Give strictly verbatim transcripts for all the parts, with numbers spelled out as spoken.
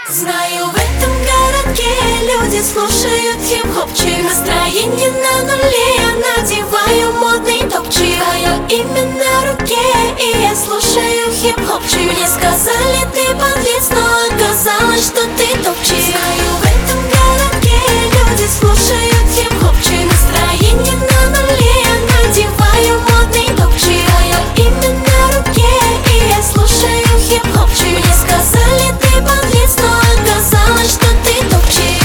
Знаю, в этом городке люди слушают хип-хопчик. Настроение на нуле, я надеваю модный топчик. Твое имя на руке, и я слушаю хип-хопчик. Мне сказали, ты подлец, но оказалось, что ты топчик. Знаю, в этом городке люди слушают хип-хопчик. Настроение на нуле, я надеваю модный топчик. Твое имя на руке, и я слушаю хип-хопчик. Мне сказали, ты подлец, но оказалось, что ты топчик.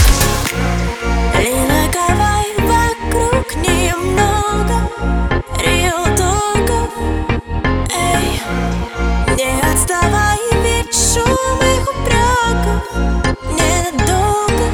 Линаковай, вокруг немного риэлторов. Эй, не отставай, ведь шум их упреков ненадолго.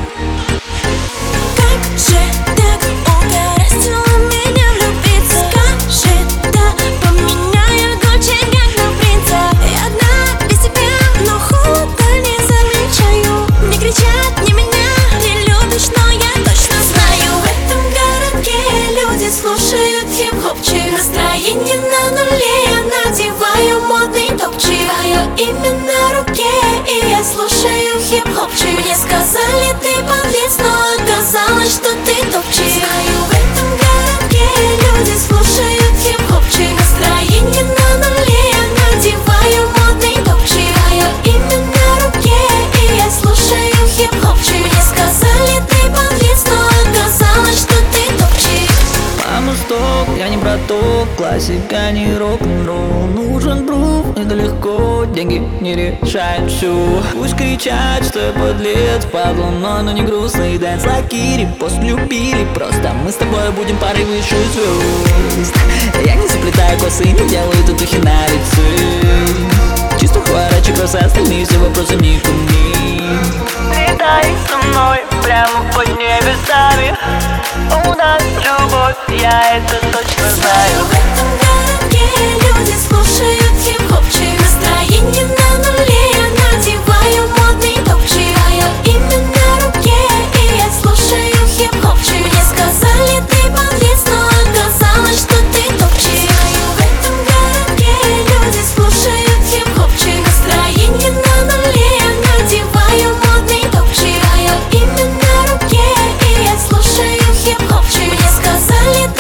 Как же так угораздило меня влюбиться? Скажи, да, поменяю Гуччи как на принца. Я одна без тебя, но холода не замечаю. Не кричат, не меня не любишь, но я точно знаю. В этом городке люди слушают хип-хопчик. Настроение на нуле, я надеваю модный топчик. Твое имя на руке, и я слушаю хип-хопчик. Мне сказали, ты подлец, но оказалось, что ты топчик. Знаю, в этом городке люди слушают хип-хопчик. Настроение на нуле, я надеваю модный топчик. Твое имя на руке, и я слушаю хип-хопчик. Мне сказали, ты подлец, но оказалось, что ты топчик. Мама, стоп, я не браток, классика, не рок-н-ролл. Нужен грув, это легко, деньги не решают все. Пусть кричат, что я подлец, под луной, но не грустный дэнс. Лакири, пост любили, просто мы с тобой будем парой выше звезд. Я не заплетаю косы, не делаю татухи на лице. Чисто хворачек, раз остальные все вопросы не ко мне. Летай со мной прямо под небесами. У нас любовь, я это точно знаю. В этом городке люди слушают хип-хопчик. Настроение на нуле, я надеваю модный топчик. Твое имя на руке, и я слушаю хип-хопчик. Мне сказали, ты подлец, но оказалось, что ты топчик. В этом городке люди слушают хип-хопчик. Настроение на нуле, я надеваю модный топчик. Твое имя на руке, и я слушаю хип-хопчик. Мне сказали,